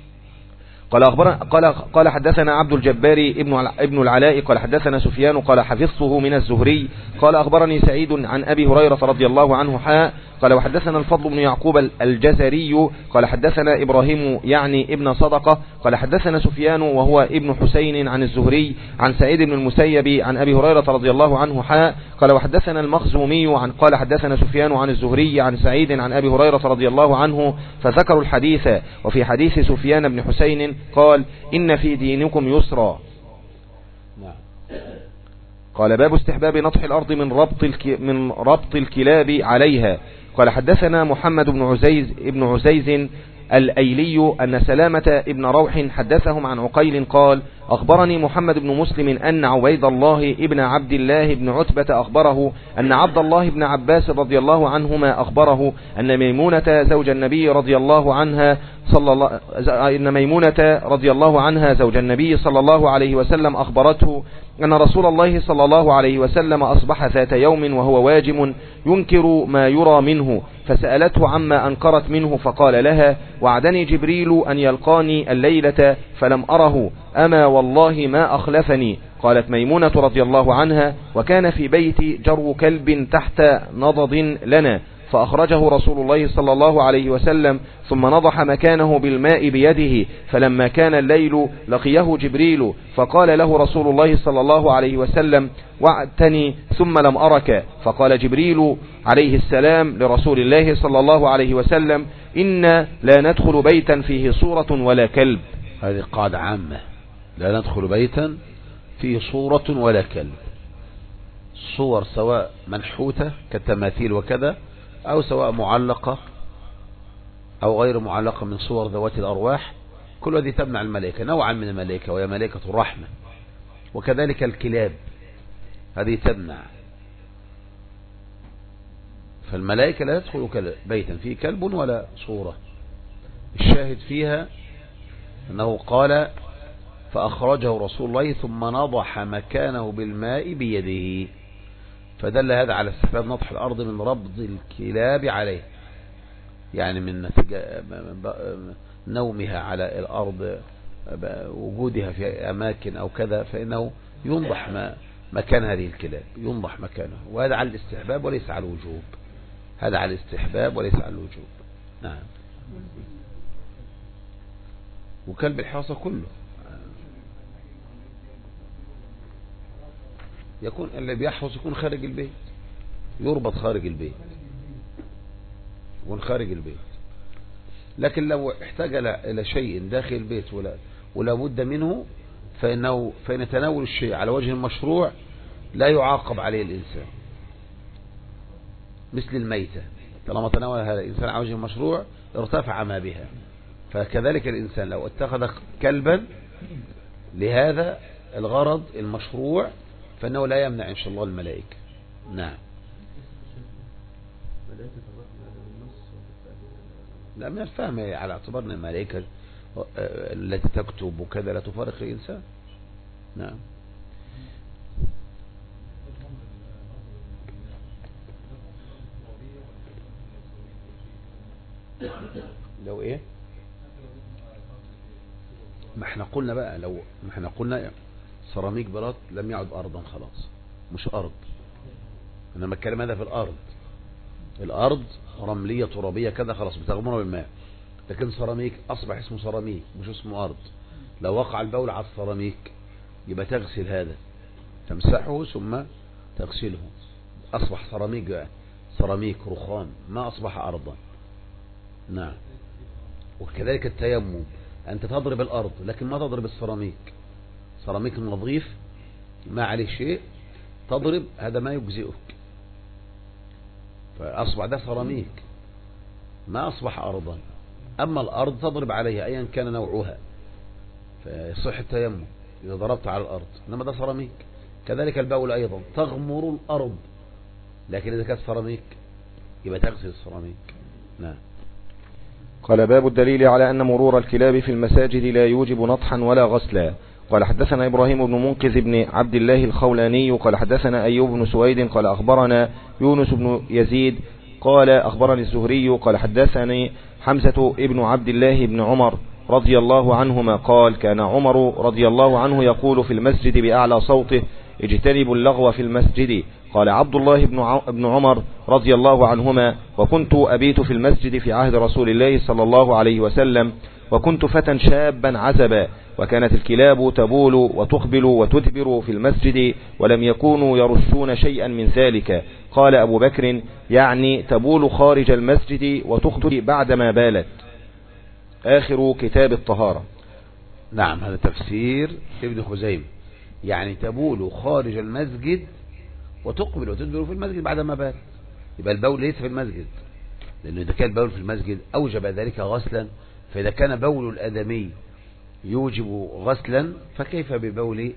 قال حدثنا عبد الجبار ابن العلاء قال حدثنا سفيان قال حفظته من الزهري قال أخبرني سعيد عن أبي هريرة رضي الله عنه قال وحدثنا الفضل بن يعقوب الجزري قال حدثنا إبراهيم يعني ابن صدقة قال حدثنا سفيان وهو ابن حسين عن الزهري عن سعيد بن المسيب عن أبي هريرة رضي الله عنه قال وحدثنا المخزومي قال حدثنا سفيان عن الزهري عن سعيد عن أبي هريرة رضي الله عنه فذكروا الحديث. وفي حديث سفيان بن حسين قال إن في دينكم يسرا. قال باب استحباب نطح الأرض من ربط الكلاب عليها. قال حدثنا محمد بن عزيز الأيلي أن سلامة ابن روح حدثهم عن عقيل قال أخبرني محمد بن مسلم أن عبيد الله ابن عبد الله بن عتبة أخبره أن عبد الله بن عباس رضي الله عنهما أخبره أن ميمونة زوج النبي رضي الله عنها زوج النبي صلى الله عليه وسلم أخبرته أن رسول الله صلى الله عليه وسلم أصبح ذات يوم وهو واجم ينكر ما يرى منه، فسألته عما أنكرت منه فقال لها وعدني جبريل أن يلقاني الليلة فلم أره، أما والله ما أخلفني. قالت ميمونة رضي الله عنها وكان في بيتي جرو كلب تحت نضد لنا، فأخرجه رسول الله صلى الله عليه وسلم ثم نضح مكانه بالماء بيده، فلما كان الليل لقيه جبريل فقال له رسول الله صلى الله عليه وسلم وعدتني ثم لم أرك، فقال جبريل عليه السلام لرسول الله صلى الله عليه وسلم إنا لا ندخل بيتا فيه صورة ولا كلب. هذه قاعدة عامة، لا ندخل بيتا فيه صورة ولا كلب. صور سواء منحوتة كالتماثيل وكذا، أو سواء معلقة أو غير معلقة من صور ذوات الأرواح، كل هذه تمنع الملائكة نوعا من الملائكة وهي ملائكة الرحمة، وكذلك الكلاب هذه تمنع. فالملائكة لا تدخل بيتا فيه كلب ولا صورة. الشاهد فيها أنه قال فأخرجه رسول الله ثم نضح مكانه بالماء بيده، فدل هذا على استحباب نضح الأرض من ربض الكلاب عليه، يعني من نومها على الأرض، وجودها في أماكن أو كذا، فإنه ينضح مكان هذه الكلاب، ينضح مكانه، وهذا على الاستحباب وليس على الوجوب. هذا على الاستحباب وليس على الوجوب. نعم. وكلب الحراسة كله يكون اللي بيحرس يكون خارج البيت، يربط خارج البيت، يكون خارج البيت. لكن لو احتاج إلى شيء داخل البيت ولا بد منه، فإن تناول الشيء على وجه المشروع لا يعاقب عليه الإنسان، مثل الميتة طالما تناول هذا الإنسان على وجه المشروع ارتفع ما بها، فكذلك الإنسان لو اتخذ كلبا لهذا الغرض المشروع فإنه لا يمنع إن شاء الله الملائكة. نعم. لا من الفهم على اعتبار أن الملائكة التي تكتب وكذا لا تفارق الإنسان. نعم. لو ايه ما احنا قلنا بقى، لو ما احنا قلنا سيراميك بلاط لم يعد ارضا خلاص، مش ارض. انا بتكلم هذا في الارض رملية ترابية كذا خلاص بتغمرها بالماء، لكن سيراميك اصبح اسمه سيراميك مش اسمه ارض. لو وقع البول على السيراميك يبقى تغسل هذا، تمسحه ثم تغسله، اصبح سيراميك، سيراميك رخام، ما اصبح ارضا. نعم. وكذلك التيمم، أنت تضرب الأرض لكن ما تضرب السيراميك، سيراميك نظيف ما عليه شيء، تضرب هذا ما يجزئك، فأصبح ده سيراميك ما أصبح أرضا. أما الأرض تضرب عليها أيا كان نوعها فيصح التيمم إذا ضربت على الأرض، إنما ده سيراميك. كذلك البول أيضا تغمر الأرض، لكن إذا كانت سيراميك يبقى تغسل السيراميك. نعم. قال باب الدليل على أن مرور الكلاب في المساجد لا يوجب نطحا ولا غسلا. قال حدثنا إبراهيم بن منقذ بن عبد الله الخولاني قال حدثنا أيوب بن سويد قال أخبرنا يونس بن يزيد قال أخبرني الزهري قال حدثني حمزة ابن عبد الله بن عمر رضي الله عنهما قال كان عمر رضي الله عنه يقول في المسجد بأعلى صوته اجتنبوا اللغو في المسجد. قال عبد الله بن عمر رضي الله عنهما وكنت أبيت في المسجد في عهد رسول الله صلى الله عليه وسلم، وكنت فتى شابا عزبا، وكانت الكلاب تبول وتقبل وتدبر في المسجد ولم يكونوا يرشون شيئا من ذلك. قال أبو بكر يعني تبول خارج المسجد وتقتل بعدما بالت. آخر كتاب الطهارة. نعم. هذا تفسير ابن خزيمة، يعني تبول خارج المسجد وتقبل وتدبر في المسجد بعدما بات. يبقى البول ليس في المسجد، لأنه إذا كان البول في المسجد أوجب ذلك غسلا، فإذا كان بول الآدمي يوجب غسلا فكيف ببول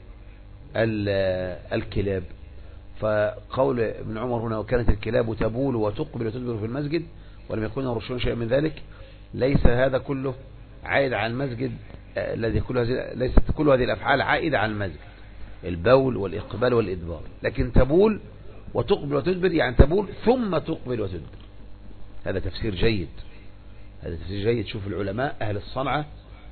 الكلاب؟ فقول ابن عمر هنا وكانت الكلاب تبول وتقبل وتدبر في المسجد ولم يكن يرشون شيئا من ذلك، ليس هذا كله عائد على المسجد، الذي ليست كل هذه الأفعال عائدة على المسجد، البول والإقبال والإدبار، لكن تبول وتقبل وتدبر يعني تبول ثم تقبل وتدبر. هذا تفسير جيد، هذا تفسير جيد. شوف العلماء أهل الصنعة،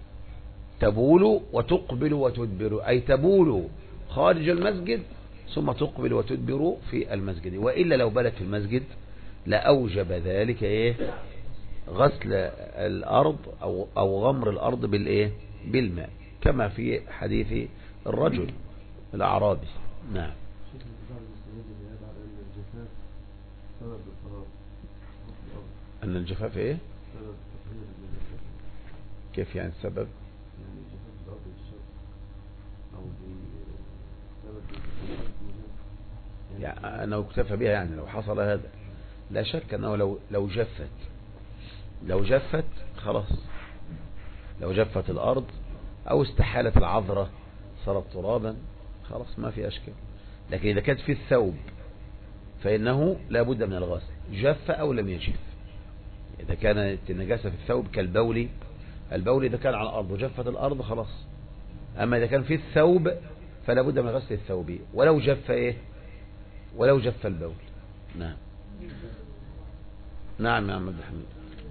تبول وتقبل وتدبر أي تبول خارج المسجد ثم تقبل وتدبر في المسجد، وإلا لو بلت في المسجد لأوجب ذلك إيه؟ غسل الأرض أو غمر الأرض بالماء، كما في حديث الرجل الأعرابي. نعم. أن الجفاف إيه؟ كيف يعني السبب؟ يعني أنه اكتفى بها، يعني لو حصل هذا لا شك أنه لو جفت خلاص، لو جفت الأرض أو استحالت العذرة صارت ترابا خلاص ما في أشكال. لكن إذا كانت في الثوب فإنه لا بد من الغسل، جف أو لم يجف. إذا كانت النجاسة في الثوب كالبول، البول إذا كان على الأرض وجفت الأرض خلاص. أما إذا كان في الثوب فلا بد من غسل الثوب ولو جف إيه، ولو جف البول. نعم. نعم يا عم عبد الحميد.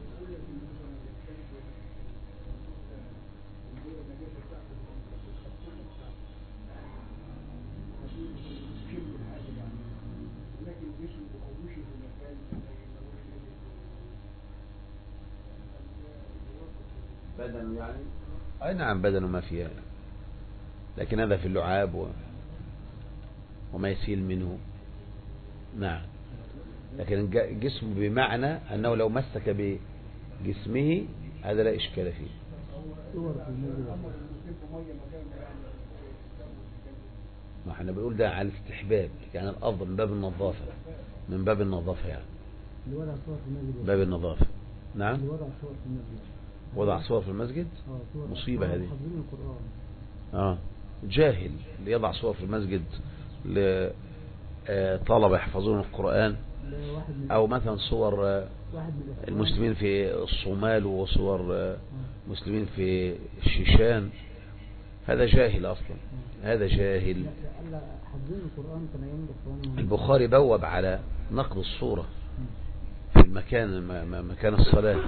بدن يعني؟ أي نعم بدن وما فيها، لكن هذا في اللعاب وما يسيل منه. نعم. لكن جسمه بمعنى أنه لو مسك بجسمه هذا لا إشكال فيه. ما احنا بنقول ده على الاستحباب، يعني الأفضل من باب النظافة، من باب النظافة يعني باب النظافة. نعم. وضع صور في المسجد مصيبة هذه. جاهل اللي يضع صور في المسجد لطلبة يحفظون القرآن، او مثلا صور المسلمين في الصومال وصور مسلمين في الشيشان، هذا جاهل اصلا، هذا جاهل. البخاري بوب على نقد الصورة في المكان مكان الصلاة.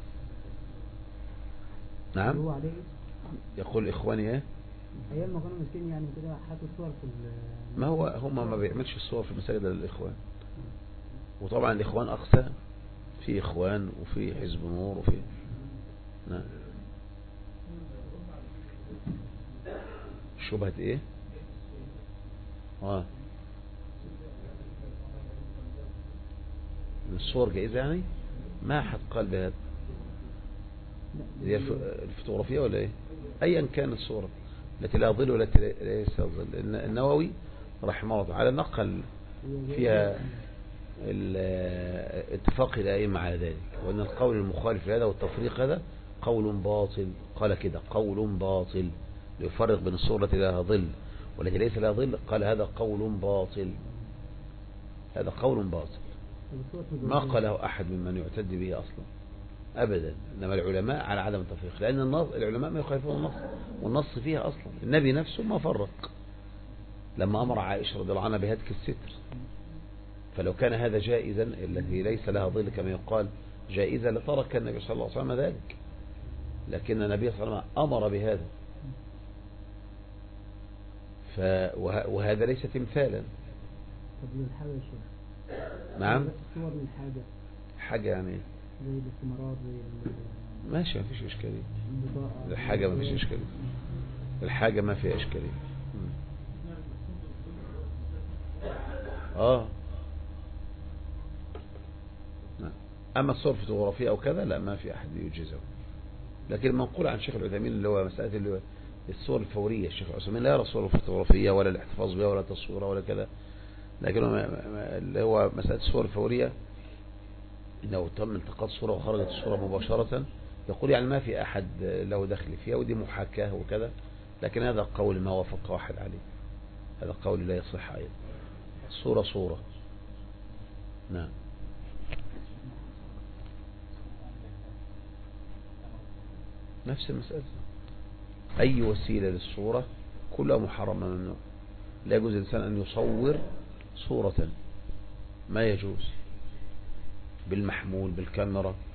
نعم. يقول إخواني ايه ايام ما كانوا مسكين يعني كده حطوا صور في ما هو هم ما بيعملش الصور في المساجد للإخوان، وطبعا الإخوان أقسام، في إخوان وفي حزب نور وفي. نعم. شبهة ايه الصور جائزة يعني؟ ما حد قال بهذا. هي الفوتوغرافية ولا ايه؟ ايا كان الصورة التي لا ظل والتي ليس ظل. النووي رحمه الله تعالى نقل فيها اتفاق الائمة على ذلك، وان القول المخالف لهذا والتفريق هذا قول باطل. قال كده قول باطل ليفرق بين الصورة التي لها ظل والتي ليس لها ظل، قال هذا قول باطل، هذا قول باطل ما قاله أحد ممن يعتد به أصلا أبدا. إنما العلماء على عدم التفريق، لأن العلماء ما يخالفون النص، والنص فيها أصلا. النبي نفسه ما فرق لما أمر عائشة رضي الله عنها بهتك الستر، فلو كان هذا جائزا الذي ليس لها ظل كما يقال جائزة لترك النبي صلى الله عليه وسلم ذلك، لكن النبي صلى الله عليه وسلم أمر بهذا. وهذا ليس تمثالا. طب للحاجة يا شيخ؟ نعم. صور للحاجة، حاجة يعني زي الاستمارات زي ماشي، ما فيش إشكالية. الحاجة ما فيش إشكالية، الحاجة ما فيها إشكالية. نعم. أما الصور فوتوغرافية أو كذا لا، ما في أحد يجيزه. لكن منقول عن شيخ العثيمين اللي هو مسألة اللي هو الصور الفورية، الشيخ العثيمين لا يرى الصور الفوتوغرافية ولا الاحتفاظ بها ولا تصويرها ولا كذا، لكن اللي هو مسألة الصور الفورية لو تم التقاط صورة وخرجت الصورة مباشرة يقول يعني ما في أحد له دخل فيها، ودي محاكاة وكذا، لكن هذا قول ما وافق واحد عليه، هذا قول لا يصح أيضا. الصورة صورة. نعم. نفس المسألة، أي وسيلة للصورة كلها محرمة ممنوع. لا يجوز الإنسان أن يصور صورة، ما يجوز بالمحمول بالكاميرا